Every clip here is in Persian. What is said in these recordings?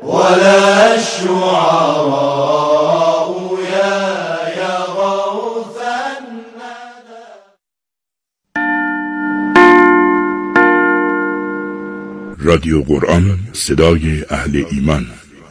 ولا الشعراء يا غوث الندى. رادیو قرآن، صدای اهل ایمان.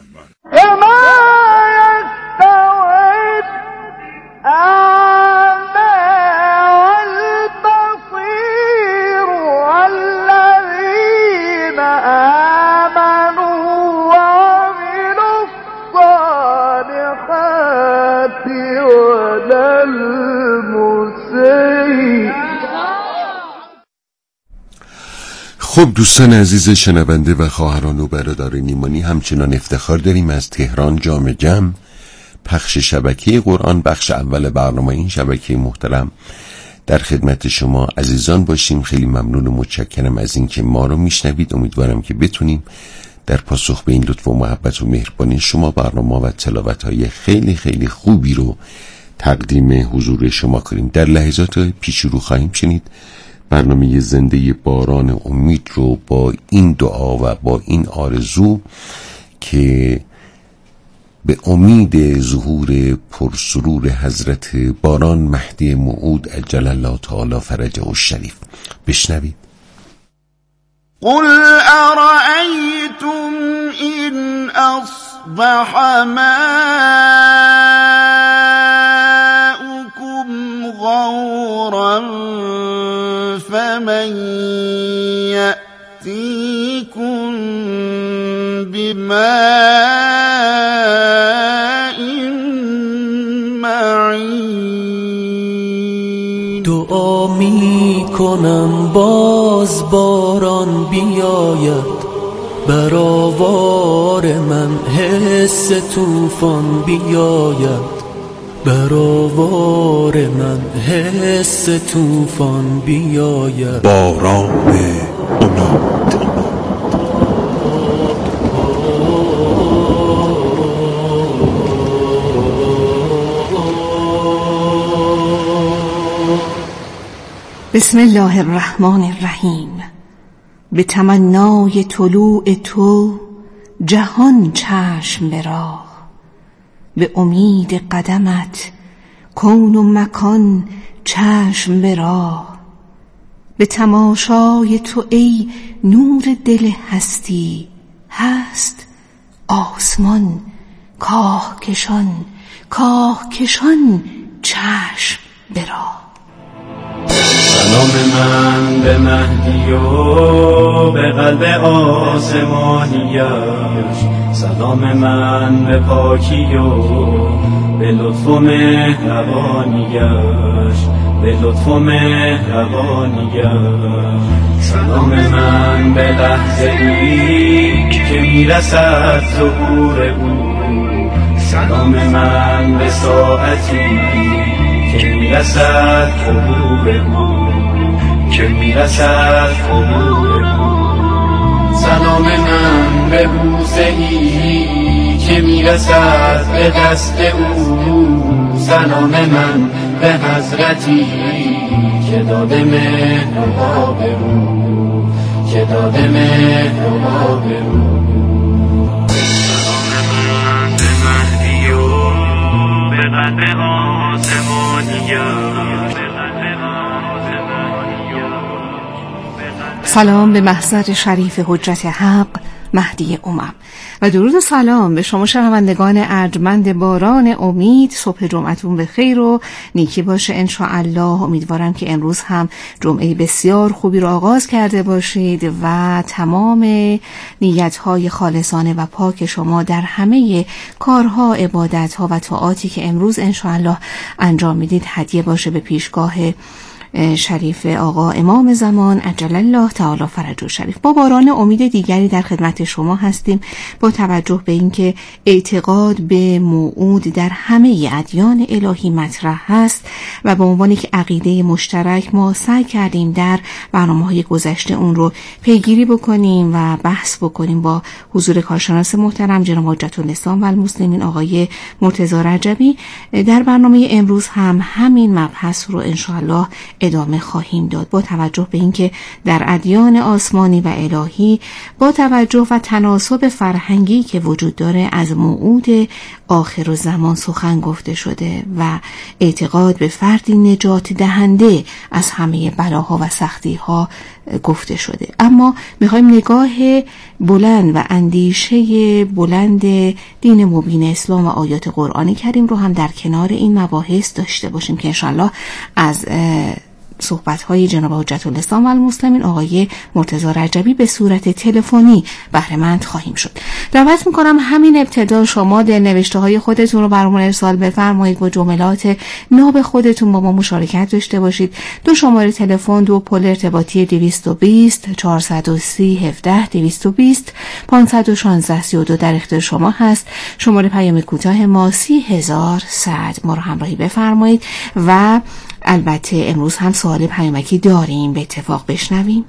خب دوستان عزیز شنونده و خواهران و برادران ایمانی، همچنان افتخار داریم از تهران جام جم پخش شبکه قرآن بخش اول برنامه این شبکه محترم در خدمت شما عزیزان باشیم. خیلی ممنون و متشکرم از این که ما رو میشنوید. امیدوارم که بتونیم در پاسخ به این لطف و محبت و مهربانی شما برنامه و تلاوت‌های خیلی خیلی خوبی رو تقدیم حضور شما کنیم. در لحظات پیش رو خواهیم شنید برنامه زنده باران امید رو با این دعا و با این آرزو که به امید ظهور پرسرور حضرت باران مهدی موعود عجل الله تعالی فرجه الشریف بشنوید. قل أرأيتم إن أصبح ماؤكم غورا فمن يأتيكم بماء معين. دعا می کنم باز باران بیاید، برآوار من حس طوفان بیاید، برآوار من حس طوفان بیاید. باران امید. بسم الله الرحمن الرحیم. به تمنای طلوع تو جهان چشم به راه، به امید قدمت کون و مکان چشم به راه. به تماشای تو ای نور دل هستی، هست آسمان کاه کشان کاه کشان چشم به راه. سلام من به مهدی و به قلب آسمانیش، سلام من به پاکی و به لطف و مهربانیش، به لطف و مهربانیش. سلام من به لحظه ای که میرسد ظهور او، سلام من به ساعتی که میرسد حضور او، که میرسد حضور او. سلام من به بوسه ای که میرسد به دست او، سلام من به حضرتی که داده مهر و آبرو، که داده مهر و آبرو. سلام من به مهدی و به قلب سلام به محضر شریف حجت حق مهدی امم و درود و سلام به شما شنوندگان ارجمند باران امید. صبح جمعتون به خیر و نیکی باشه انشاءالله. امیدوارم که امروز هم جمعه بسیار خوبی رو آغاز کرده باشید و تمام نیت‌های خالصانه و پاک شما در همه کارها، عبادت‌ها و طاعاتی که امروز انشاءالله انجام میدید هدیه باشه به پیشگاه شریف آقا امام زمان عجل الله تعالی فرجه الشریف. با باران امید دیگری در خدمت شما هستیم با توجه به اینکه اعتقاد به موعود در همه ادیان الهی مطرح هست و به عنوان یک عقیده مشترک ما سعی کردیم در برنامه‌های گذشته اون رو پیگیری بکنیم و بحث بکنیم با حضور کارشناس محترم جناب حجت الاسلام و المسلمین آقای مرتضی رجبی. در برنامه امروز هم همین مبحث رو انشاءالله ادامه خواهیم داد، با توجه به اینکه در ادیان آسمانی و الهی با توجه و تناسب فرهنگی که وجود داره از موعود آخرالزمان سخن گفته شده و اعتقاد به فردی نجات دهنده از همه بلاها و سختیها گفته شده. اما میخوایم نگاه بلند و اندیشه بلند دین مبین اسلام و آیات قرآن کریم رو هم در کنار این مباحث داشته باشیم که انشالله از صحبت‌های جناب حجت الاسلام و المسلمین آقای مرتضی رجبی به صورت تلفنی بهره مند خواهیم شد. دعوت می‌کنم همین ابتدا شما دلنوشته‌های خودتون رو برامون ارسال بفرمایید، با جملات ناب خودتون با ما مشارکت داشته باشید. 2 شماره تلفن، 2 پل ارتباطی 220 430 17 220 516 32 در اختیار شما هست. شماره پیام کوتاه ما 30100. ما رو همراهی بفرمایید و البته امروز هم سوال پیامکی داریم، به اتفاق بشنویم.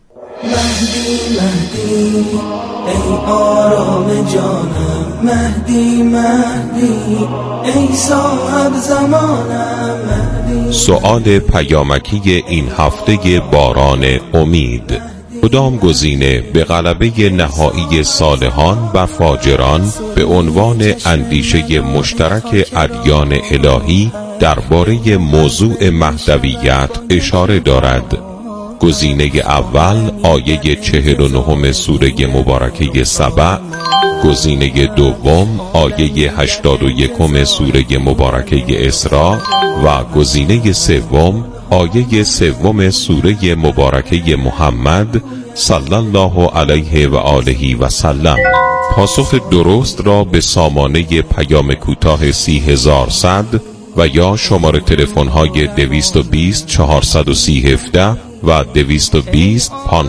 مهدی مهدی ای آرام جانم، مهدی مهدی ای صاحب زمانم، مهدی. سوال پیامکی این هفته باران امید: کدام گزینه به غلبه نهایی صالحان و فاجران به عنوان اندیشه مشترک ادیان الهی درباره موضوع مهدویت اشاره دارد؟ گزینه اول آیه 49 سوره مبارکه سبع، گزینه دوم آیه 81 سوره مبارکه اسراء و گزینه سوم آیه 3 سوره مبارکه محمد صلی الله علیه و آله و سلم. پاسخ درست را به سامانه پیام کوتاه 30100 و یا شماره تلفن های 220 430 17 و 220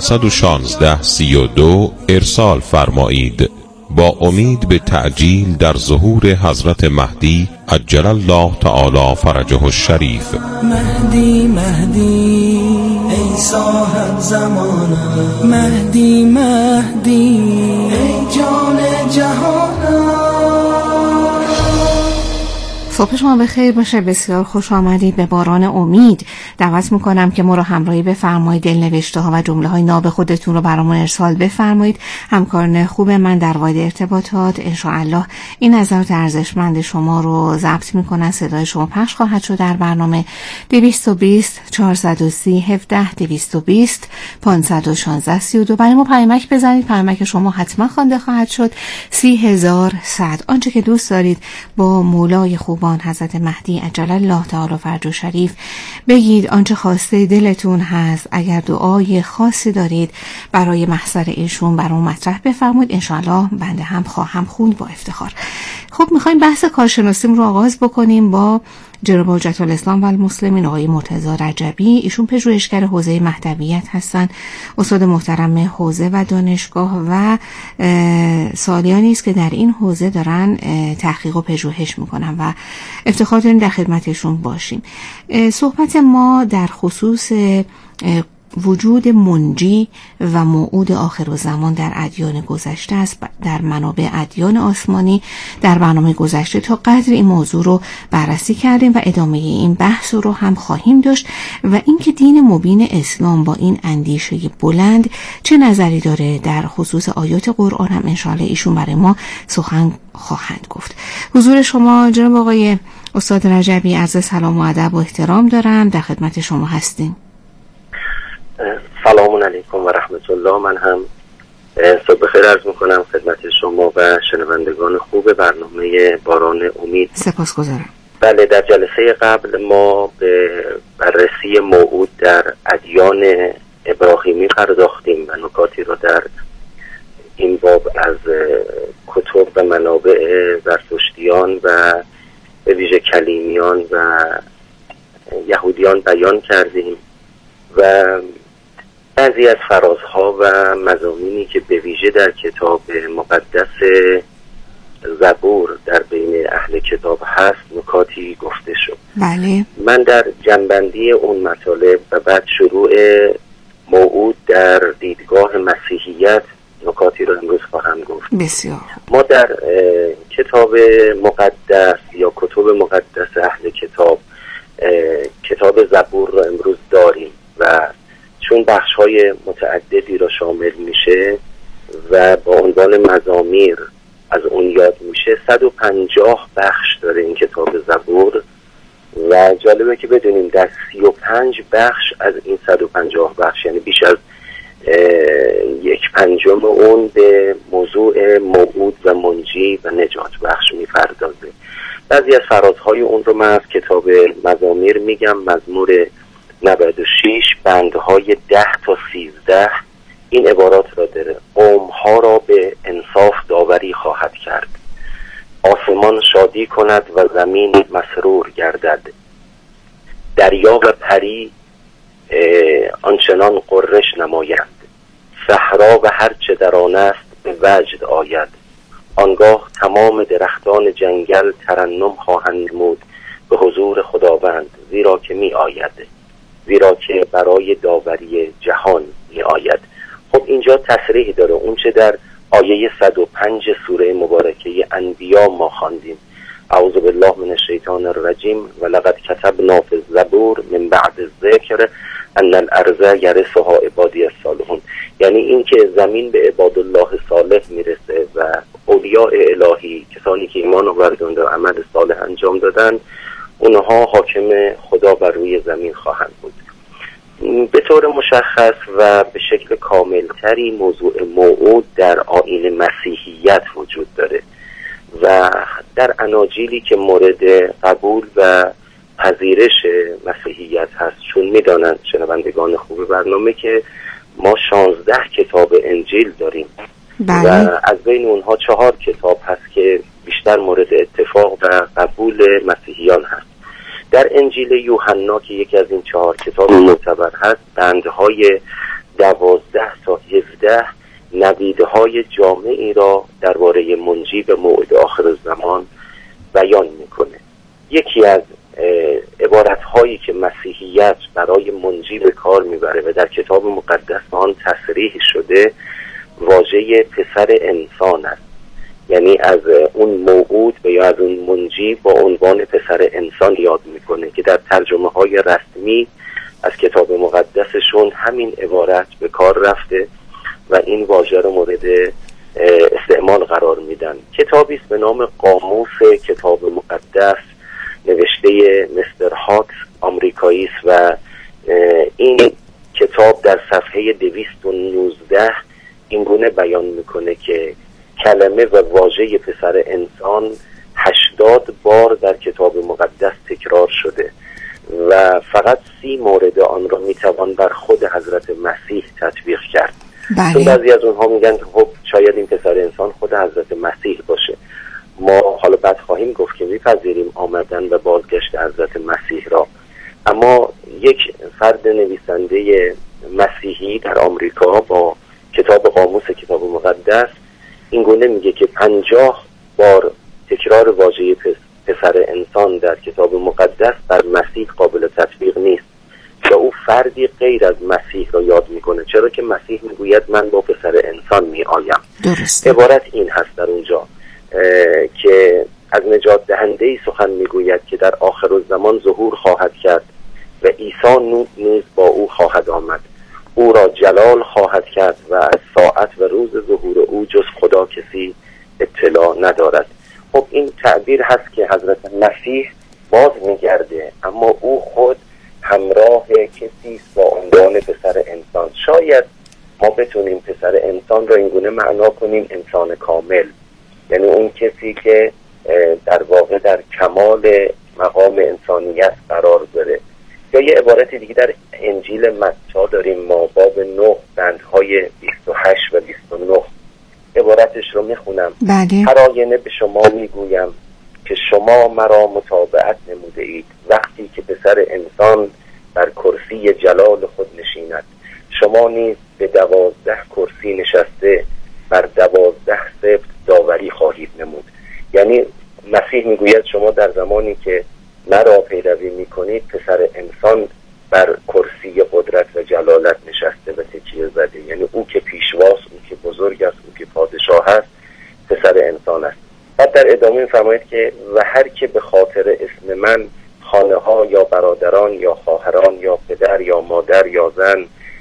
516 32 ارسال فرمایید. با امید به تعجیل در ظهور حضرت مهدی عجل الله تعالی فرجه الشریف. مهدی مهدی ای صاحب زمانم، مهدی مهدی ای جان جهانم. صبح شما بخیر باشه. بسیار خوش آمدید به باران امید. دعوت میکنم که ما رو همراهی بفرمایید، دلنوشته ها و جمله های ناب خودتون رو برامون ارسال بفرمایید. همکاران خوب من در واحد ارتباطات انشاءالله این نظرات ارزشمند شما رو ضبط میکنن، صدای شما پخش خواهد شد در برنامه. 220 430 17 220 516 32. برای ما پیامک بزنید، پیامک شما حتما خوانده خواهد شد. 30100. آنچه که دوست دارید با مولای خوب حضرت مهدی عجل الله تعالی فرجه شریف بگید، آنچه خواسته دلتون هست. اگر دعای خاصی دارید برای محضر ایشون برام مطرح بفرمایید، انشاءالله بنده هم خواهم خوند با افتخار. خب میخوایم بحث کارشناسیم رو آغاز بکنیم با جناب حجت الاسلام و المسلمین آقای مرتضی رجبی. ایشون پژوهشگر حوزه مهدویت هستن، استاد محترم حوزه و دانشگاه و سالیانی است که در این حوزه دارن تحقیق و پژوهش میکنن و افتخار داریم در خدمتشون باشیم. صحبت ما در خصوص وجود منجی و موعود آخرالزمان در ادیان گذشته است. در منابع ادیان آسمانی در برنامه گذشته تا قدر این موضوع رو بررسی کردیم و ادامه این بحث رو هم خواهیم داشت و اینکه دین مبین اسلام با این اندیشه بلند چه نظری داره در خصوص آیات قرآن هم انشاءالله ایشون برای ما سخن خواهند گفت. حضور شما جناب آقای استاد رجبی عرض سلام و ادب و احترام دارم، در خدمت شما هستیم. سلام علیکم و رحمت الله. من هم صبح خیر عرض میکنم خدمت شما و شنوندگان خوب برنامه باران امید. سپاسگزارم. بله، در جلسه قبل ما به بررسی موعود در ادیان ابراهیمی پرداختیم و نکاتی را در این باب از کتب و منابع زرتشتیان و به ویژه کلیمیان و یهودیان بیان کردیم و بعضی از فرازها و مضامینی که به ویژه در کتاب مقدس زبور در بین اهل کتاب هست نکاتی گفته شد. بله. من در جنبندی اون مطالب و بعد شروع موعود در دیدگاه مسیحیت نکاتی رو امروز خواهم گفت. بسیار. ما در کتاب مقدس یا کتب مقدس اهل کتاب کتاب زبور رو امروز داریم چون بخش‌های متعددی را شامل میشه و با عنوان مزامیر از اون یاد میشه، 150 بخش داره این کتاب زبور و جالبه که بدونیم در 35 بخش از این 150 بخش، یعنی بیش از 1/5 اون به موضوع موعود و منجی و نجات بخش میپردازه. بعضی از فرازهای اون رو من از کتاب مزامیر میگم. مزمور 96 بندهای 10 تا 13 این عبارات را داره: قومها را به انصاف داوری خواهد کرد، آسمان شادی کند و زمین مسرور گردد، دریا و پری آنچنان قررش نمایند، صحرا و هر چه در آن است به وجد آید، آنگاه تمام درختان جنگل ترنم خواهند نمود به حضور خداوند، زیرا که می آید، زیرا که برای داوری جهان می آید. خب اینجا تصریح داره اون چه در آیه 105 سوره مبارکه انبیا ما خواندیم: اعوذ بالله من الشیطان الرجیم و لقد کتبنا فی الزبور من بعد الذکر ان الارض یرثها عبادی الصالحون. یعنی این که زمین به عباد الله صالح میرسه و اولیاء الهی، کسانی که ایمان آوردند و عمل صالح انجام دادن، اونها حاکم خدا بر روی زمین خواهند بود. به طور مشخص و به شکل کاملتری موضوع موعود در آیین مسیحیت وجود داره و در اناجیلی که مورد قبول و پذیرش مسیحیت هست، چون میدانند شنوندگان خوب برنامه که ما 16 کتاب انجیل داریم و از بین اونها 4 کتاب هست که بیشتر مورد اتفاق و قبول مسیحیان هست. در انجیل یوحنا که یکی از این 4 کتاب معتبر هست، بندهای 12 تا 17 نویدهای جامعی را درباره منجی به موعد آخر الزمان بیان میکنه. یکی از عبارتهایی که مسیحیت برای منجی به کار میبره و در کتاب مقدس آن تصریح شده، واژه پسر انسان است. یعنی از اون موعود و یا از اون منجی با عنوان پسر انسان یاد میکنه که در ترجمه های رسمی از کتاب مقدسشون همین عبارت به کار رفته و این واژه رو مورد استعمال قرار میدن. کتابی است به نام قاموس کتاب مقدس نوشته مستر هاکس، آمریکایی است و این کتاب در صفحه 219 این گونه بیان میکنه که کلمه و واژه پسر انسان 80 بار در کتاب مقدس تکرار شده و فقط 30 مورد آن را میتوان بر خود حضرت مسیح تطبیق کرد. چون بعضی از اونها میگن خب شاید این پسر انسان خود حضرت مسیح باشه. ما حالا بعد خواهیم گفت که میپذیریم آمدن و بازگشت حضرت مسیح را، اما یک فرد نویسنده مسیحی در آمریکا با کتاب قاموس کتاب مقدس این گونه میگه که 50 بار تکرار واژه پسر انسان در کتاب مقدس بر مسیح قابل تطبیق نیست و او فردی غیر از مسیح را یاد میکنه، چرا که مسیح میگوید من با پسر انسان میآیم. عبارت این هست در اونجا که از نجات دهنده‌ای سخن میگوید که در آخر الزمان ظهور خواهد کرد و عیسی نیز با او خواهد آمد، او را جلال خواهد کرد و از ساعت و روز ظهور او جز خدا کسی اطلاع ندارد. خب این تعبیر هست که حضرت مسیح باز میگرده، اما او خود همراه کسی با عنوان پسر انسان. شاید ما بتونیم پسر انسان را اینگونه معنا کنیم انسان کامل، یعنی اون کسی که در واقع در کمال مقام انسانیت قرار داره. یا یه عبارت دیگه در انجیل متی داریم ما، باب 9 بندهای 28 و 29. عبارتش رو میخونم. هر آینه به شما میگویم که شما مرا متابعت نموده اید وقتی که پسر انسان بر کرسی جلال خود نشیند. شما نیز به 12 کرسی نشسته بر 12 سبط داوری خواهید نمود. یعنی مسیح میگوید شما در زمانی که مرا پیروی میکنید پسر انسان بر کرسی قدرت و جلالت نشسته و تکیه زده، یعنی او که پیشواست، او که بزرگ است، او که پادشاه است، پسر انسان است. بعد در ادامه می‌فرماید که و هر که به خاطر اسم من خانه ها یا برادران یا خواهران یا پدر یا مادر یا زن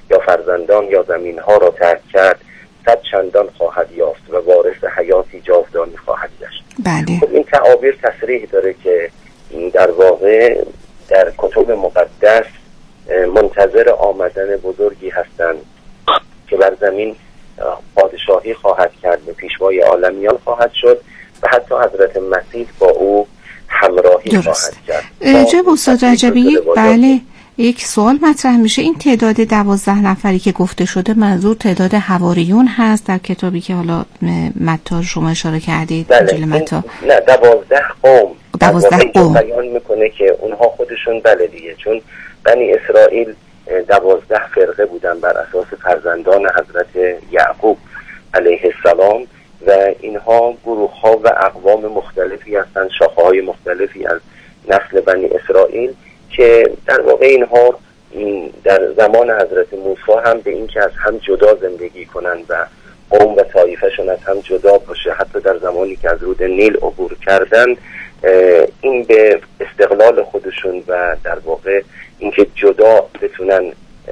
یا فرزندان یا زمینها را ترک کرد 100 چندان خواهد یافت و وارث حیاتی جاودانی خواهد گشت. بله. خب این تعابیر تصریح داره که در واقع در کتب مقدس منتظر آمدن بزرگی هستند که بر زمین پادشاهی خواهد کرد، به پیشوای عالمیان خواهد شد و حتی حضرت مسیح با او همراهی خواهد کرد. جناب استاد رجبی، بله، یک سوال مطرح میشه. این تعداد 12 نفری که گفته شده منظور تعداد حواریون هست در کتابی که حالا متی شما اشاره کردید؟ بله. متی نه، 12 قوم. 12 قوم بیان میکنه که اونها خودشون بله دیگه، چون بنی اسرائیل 12 فرقه بودن بر اساس فرزندان حضرت یعقوب علیه السلام و اینها گروه ها و اقوام مختلفی هستند، شاخه های مختلفی از نسل بنی اسرائیل که در واقع اینها در زمان حضرت موسی هم به این که از هم جدا زندگی کنند و قوم و طایفه‌شون از هم جدا باشه، حتی در زمانی که از رود نیل عبور کردن این به استقلال خودشون و در واقع اینکه جدا بتونن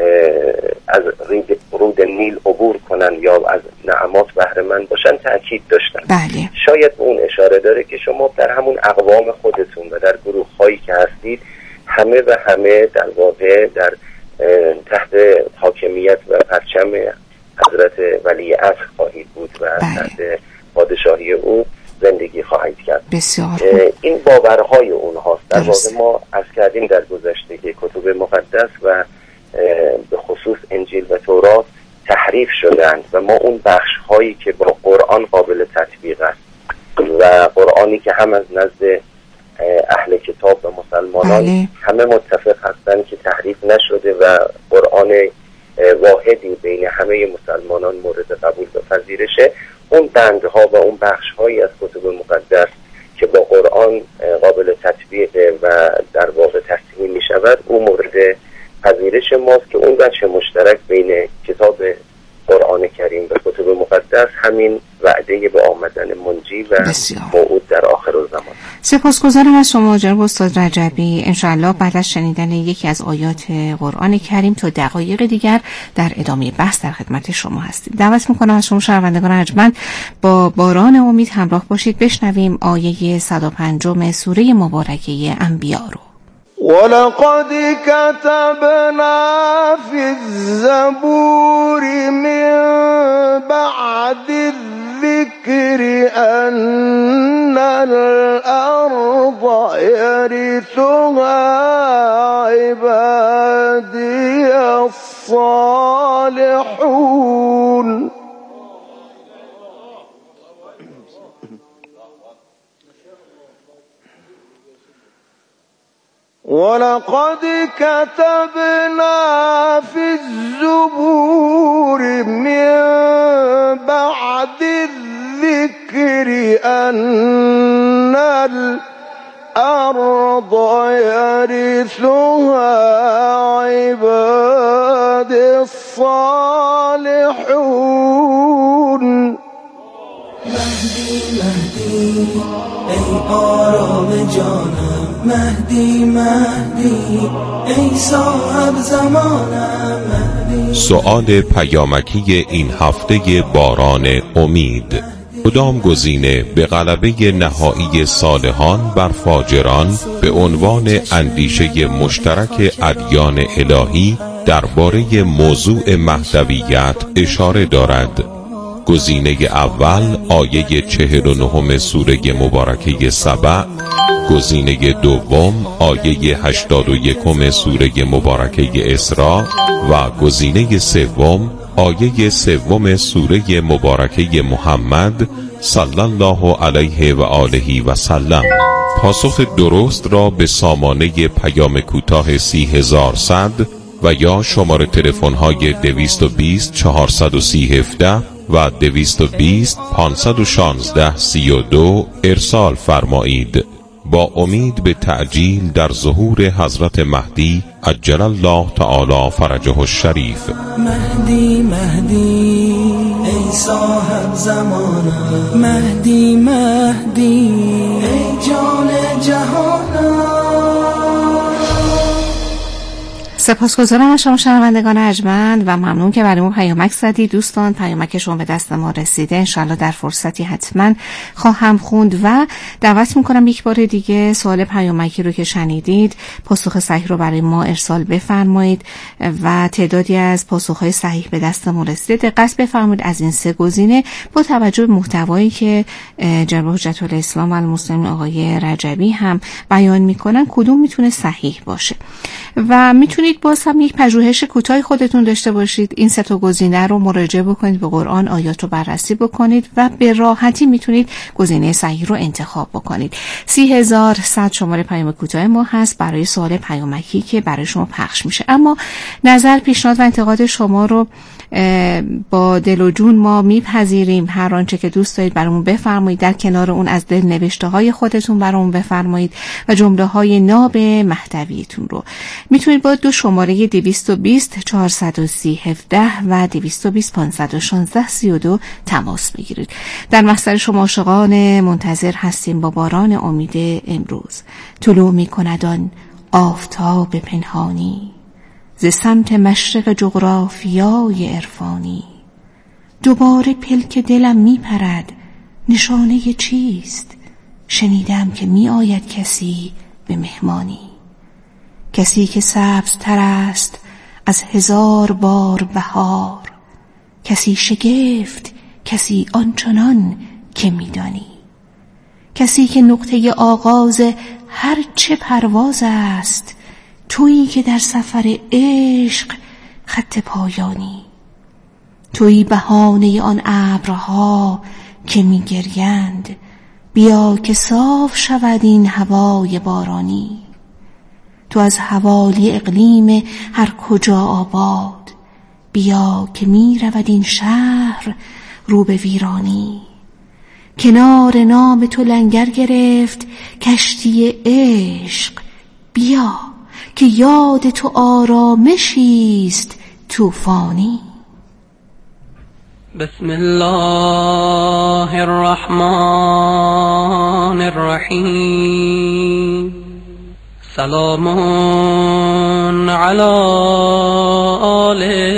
از رود نیل عبور کنن یا از نعمات بهره مند باشن تأکید داشتن. بله. شاید به اون اشاره داره که شما در همون اقوام خودتون و در گروه هایی که هستید همه در واقع در تحت حاکمیت و پرچم حضرت ولی عصر خواهید بود و تحت پادشاهی او زندگی خواهید کرد. بسیار این باورهای اونهاست. در واقع ما از کردیم در گذشته که کتب مقدس و به خصوص انجیل و تورات تحریف شدند و ما اون بخش هایی که با قرآن قابل تطبیق است و قرآنی که هم از نزد اهل کتاب و مسلمانان همه متفق هستند که تحریف نشده و قرآن واحدی بین همه مسلمانان مورد قبول و پذیرشه، اون بندها و اون بخش‌هایی از کتب مقدس که با قرآن قابل تطبیق و در واقع تصحیح می‌شود او مورد پذیرش ماست که اون وجه مشترک بین کتاب قرآن کریم و کتب مقدس همین وعده به آمدن منجی و موعود در آخر الزمان. سپاسگزارم از شما جناب استاد رجبی. انشاءالله بعد از شنیدن یکی از آیات قرآن کریم تا دقایق دیگر در ادامه بحث در خدمت شما هستیم. دعوت میکنم از شما شنوندگان ارجمند با باران امید همراه باشید. بشنویم آیه 105 سوره مبارکه انبیا رو. ولقد كتبنا في الزبور من بعد الذكر أن الأرض يرثها عبادي الصالحون ولقد كتبنا في الزبور من بعد الذكر أن الأرض يرثها عبادي الصالحون. مهدی مهدی ای آرام جانم، مهدی مهدی ای صاحب زمانم، مهدی. سؤال پیامکی این هفته باران امید: کدام گزینه به غلبه نهایی صالحان بر فاجران به عنوان اندیشه مشترک ادیان الهی درباره موضوع مهدویت اشاره دارد؟ گزینه اول آیه 49 سوره مبارکه سبع، گزینه دوم آیه 81 سوره مبارکه اسراء و گزینه سوم آیه 3 سوره مبارکه محمد صلی الله علیه و آله و سلم. پاسخ درست را به سامانه پیام کوتاه 30100 و یا شماره تلفن های 220 430 17 و 220 516 32 ارسال فرمایید. با امید به تعجیل در ظهور حضرت مهدی عجل الله تعالی فرجه الشریف. مهدی مهدی ای صاحب زمانم، مهدی مهدی ای جان جهانم. سپاسگزارم از شما شنوندگان ارجمند و ممنون که برای ما پیامک زدید. دوستان پیامک شما به دست ما رسیده، انشالله در فرصتی حتما خواهم خوند و دعوت میکنم یک بار دیگه سوال پیامکی رو که شنیدید پاسخ صحیح رو برای ما ارسال بفرمایید و تعدادی از پاسخهای صحیح به دست ما رسیده. دقت بفرمایید از این سه گزینه با توجه به محتوایی که جناب حجت الاسلام و المسلمین آقای رجبی هم بیان میکنن کدوم میتونه صحیح باشه و میتونید باز هم یک پژوهش کوتاهی خودتون داشته باشید. این سه تا گزینه رو مراجعه بکنید به قرآن، آیات رو بررسی بکنید و به راحتی میتونید گزینه صحیح رو انتخاب بکنید. 30,100 شماره پیام کوتاه ما هست برای سوال پیامکی که برای شما پخش میشه. اما نظر، پیشنهاد و انتقاد شما رو با دل و جون ما میپذیریم. هر آنچه که دوست دارید برامون بفرمایید، در کنار اون از دل نوشته های خودتون برامون بفرمایید و جمله های ناب مهدویتون رو میتونید با دو شماره 220 430 17 و 220 516 32 تماس بگیرید. در محضر شما عاشقان منتظر هستیم با باران امید امروز. طلوع میکند آن آفتاب پنهانی ز سمت مشرق جغرافیای عرفانی. دوباره پلک دلم میپرد نشانه چیست؟ شنیدم که می آید کسی به مهمانی، کسی که سبزتر است از 1000 بار بهار، کسی شگفت، کسی آنچنان که میدانی، کسی که نقطه آغاز هر چه پرواز است، تویی که در سفر عشق خط پایانی، تویی بهانه آن ابرها که میگریند، بیا که صاف شود این هوای بارانی. تو از حوالی اقلیم هر کجا آباد، بیا که می رود این شهر رو به ویرانی. کنار نام تو لنگر گرفت کشتی عشق، بیا که یاد تو آرامشیست طوفانی. بسم الله الرحمن الرحیم. سلام علی آل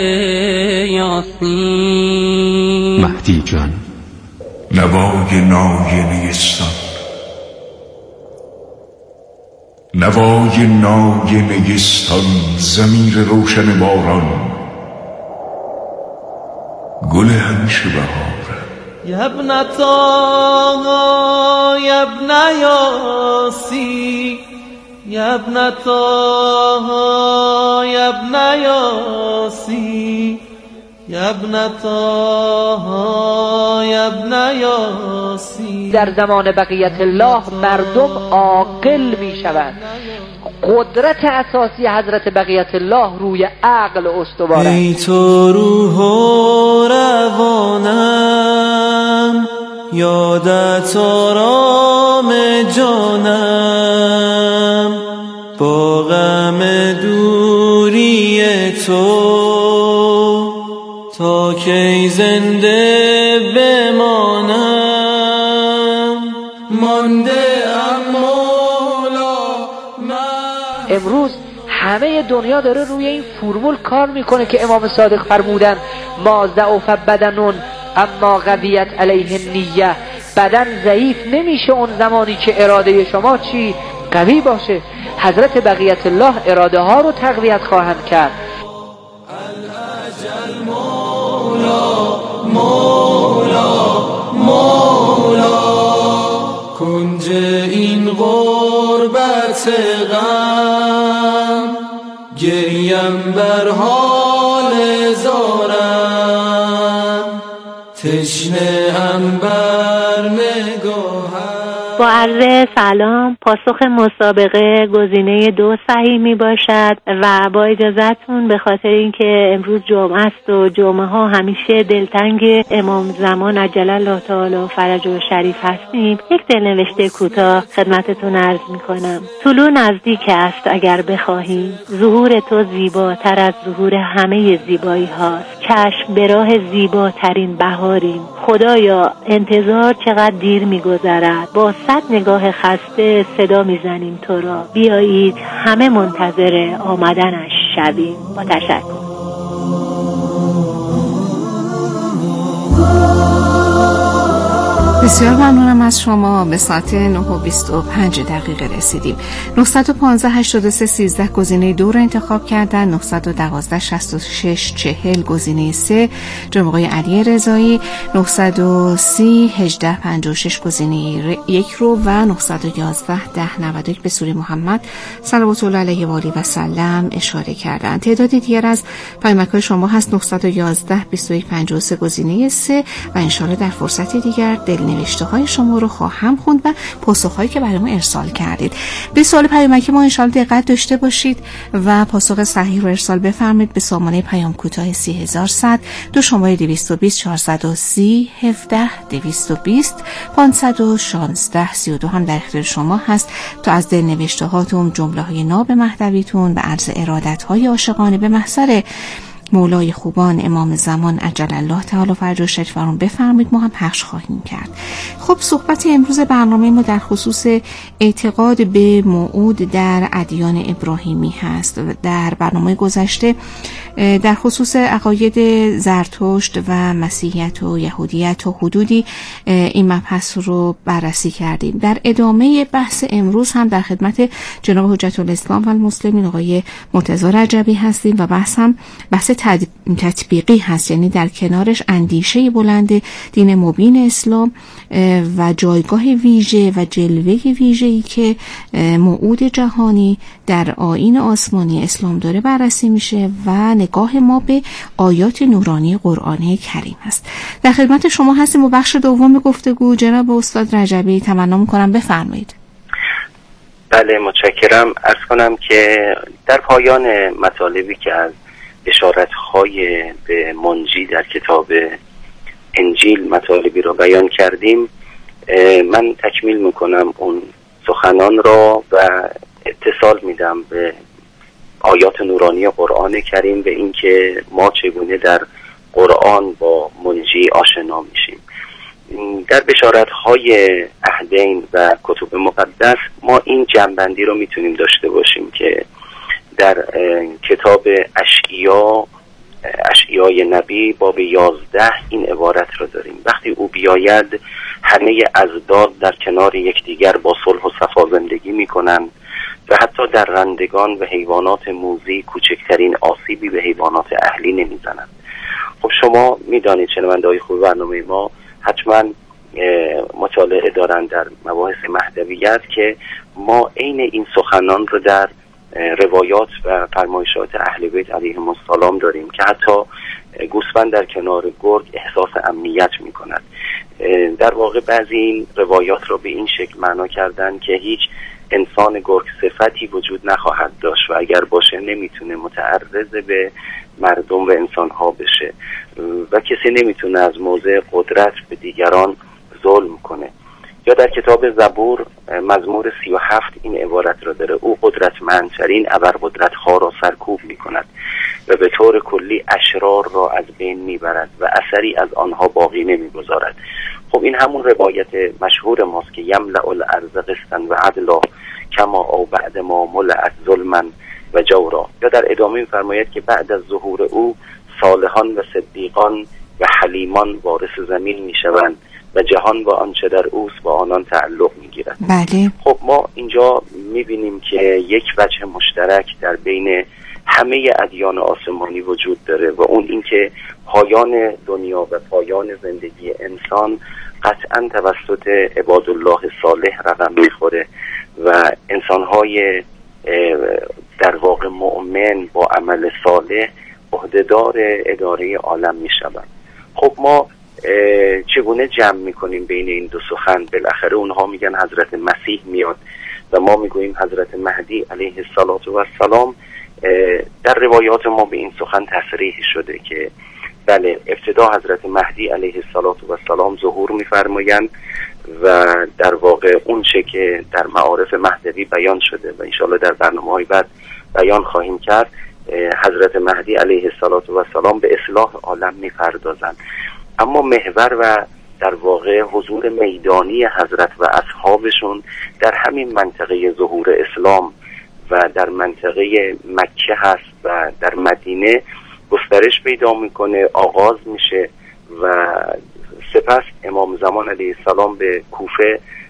یاسین. مهدی جان، نوای ناینه‌ستان، نوای ناینه‌ستان، ضمیر روشن باران، گل همیشه بهاره. یبن طه یبن یاسین، یبن طه یبن یاسین، یبن طه یبن یاسین. در زمان بقیت الله مردم عاقل می شوند. قدرت اساسی حضرت بقیت الله روی عقل استواره. ای تو روح و روانم، یادت آرام جانم، با غم دوری تو تا کی زنده بمانم. مانده امروز همه دنیا داره روی این فرمول کار میکنه که امام صادق فرمودن ما ضعف بدنون اما قویت علیه نیه. بدن ضعیف نمیشه اون زمانی که اراده شما چی؟ قوی باشه. حضرت بقیت الله اراده ها رو تقویت خواهند کرد. الاجل مولا مولا مولا، کنج این غربت غم، گریم بر حال زارم، تشنه ام بر نگاهم. با عرض سلام، پاسخ مسابقه گزینه 2 صحیح می باشد و با اجازهتون به خاطر اینکه امروز جمعه است و جمعه ها همیشه دلتنگ امام زمان عجل الله تعالی فرجه شریف هستیم، یک دلنوشته کوتاه خدمتتون عرض می کنم. طلوع نزدیک است اگر بخواهیم، ظهور تو زیباتر از ظهور همه زیبایی هاست. چشم به راه زیباترین بهاریم. خدایا انتظار چقدر دیر می گذرد. با 100 نگاه خسته صدا میزنیم تو را، بیایید همه منتظر آمدنش. میشویم. با تشکر. بسیار ممنونم از شما. به ساعت 9:25 رسیدیم. 915 83 13 گزینه 2 رو انتخاب کردن. 912 66 40 گزینه 3 جناب آقای علی رضایی، 930 18 56 گزینه 1 رو و 911 10 91 به سوره محمد صلوات الله علیه و آله و سلم اشاره کردن. تعداد دیگر از پیامک‌های شما هست 911 21 53 گزینه 3 و ان شاءالله در فرصت دیگر نوشته های شما رو خواهم خوند و پاسخهایی که برای ما ارسال کردید. به سوال پیامکی ما انشاءالله دقت داشته باشید و پاسخ صحیح رو ارسال بفرمایید به سامانه پیام کوتاه 3100 دو شماره 220 430 17 220 516 32 هم در اختیار شما هست تا از دل نوشته هاتون جمله های ناب مهدویتون و عرض ارادت های عاشقانه به محضر مولای خوبان امام زمان عجل الله تعالی فرجه شریف فرمان بفرمایید، ما هم پخش خواهیم کرد. خب صحبت امروز برنامه ما در خصوص اعتقاد به موعود در ادیان ابراهیمی هست. در برنامه گذشته در خصوص عقاید زرتشت و مسیحیت و یهودیت و حدودی این مبحث رو بررسی کردیم. در ادامه بحث امروز هم در خدمت جناب حجت الاسلام و المسلمین آقای مرتضی رجبی هستیم و بحث تطبیقی هست، یعنی در کنارش اندیشه بلند دین مبین اسلام و جایگاه ویژه و جلوه ویژه‌ای که موعود جهانی در آیین آسمانی اسلام داره بررسی میشه و نگاه ما به آیات نورانی قرآن کریم هست. در خدمت شما هستیم و بخش دوم گفتگو جناب استاد رجبی تمنا می‌کنم بفرمایید. بله متشکرم. عرض کنم که در پایان مطالبی که از اشارت‌های به منجی در کتاب انجیل مطالبی را بیان کردیم، من تکمیل میکنم اون سخنان را و اتصال میدم به آیات نورانی قرآن کریم، به اینکه ما چگونه در قرآن با منجی آشنا میشیم. در بشارت‌های عهدین و کتب مقدس ما این جنبندی رو میتونیم داشته باشیم که در کتاب اشعیای نبی باب 11 این عبارت رو داریم: وقتی او بیاید همه ازداد در کنار یکدیگر با صلح و صفا زندگی میکنند و حتی در رندگان و حیوانات موذی کوچکترین آسیبی به حیوانات اهلی نمیزنند. خب شما میدانید شنونده‌های خوب برنامه ما حتما مطالعه دارند در مباحث مهدویت که ما عین این سخنان رو در روایات و فرمایشات اهل بیت علیهم السلام داریم که حتی گوسفند در کنار گرگ احساس امنیت می کند. در واقع بعضی این روایات را به این شکل معنا کردن که هیچ انسان گرگ صفتی وجود نخواهد داشت و اگر باشه نمیتونه متعرض به مردم و انسانها بشه و کسی نمیتونه از موضع قدرت به دیگران ظلم کنه. یا در کتاب زبور مزمور 37 این عبارت را داره: او قدرتمندترین ابرقدرت‌ها را سرکوب می‌کند و به طور کلی اشرار را از بین می‌برد و اثری از آنها باقی نمی‌گذارد. خب این همون روایت مشهور ماست که یملأ الارض قسطا و عدلا کما او بعد ما ملأت ظلما و جورا. یا در ادامه می‌فرماید که بعد از ظهور او صالحان و صدیقان و حلیمان وارث زمین می‌شوند و جهان با آنچه در اوست با آنان تعلق میگیرد. بله. خب ما اینجا میبینیم که یک وجه مشترک در بین همه ادیان آسمانی وجود داره و اون اینکه پایان دنیا و پایان زندگی انسان قطعا توسط عبادالله صالح رقم میخوره و انسانهای در واقع مؤمن با عمل صالح عهدهدار اداره عالم میشوند. خب ما چگونه جمع میکنیم بین این دو سخن؟ بالاخره اونها میگن حضرت مسیح میاد و ما میگوییم حضرت مهدی علیه السلام. در روایات ما به این سخن تصریح شده که بله، ابتدا حضرت مهدی علیه السلام ظهور میفرمایند و در واقع اون چه که در معارف مهدوی بیان شده و انشاءالله در برنامه‌های بعد بیان خواهیم کرد، حضرت مهدی علیه السلام به اصلاح عالم میپردازند. اما محور و در واقع حضور میدانی حضرت و اصحابشون در همین منطقه ظهور اسلام و در منطقه مکه هست و در مدینه گسترش پیدا میکنه، آغاز میشه و سپس امام زمان علیه السلام به کوفه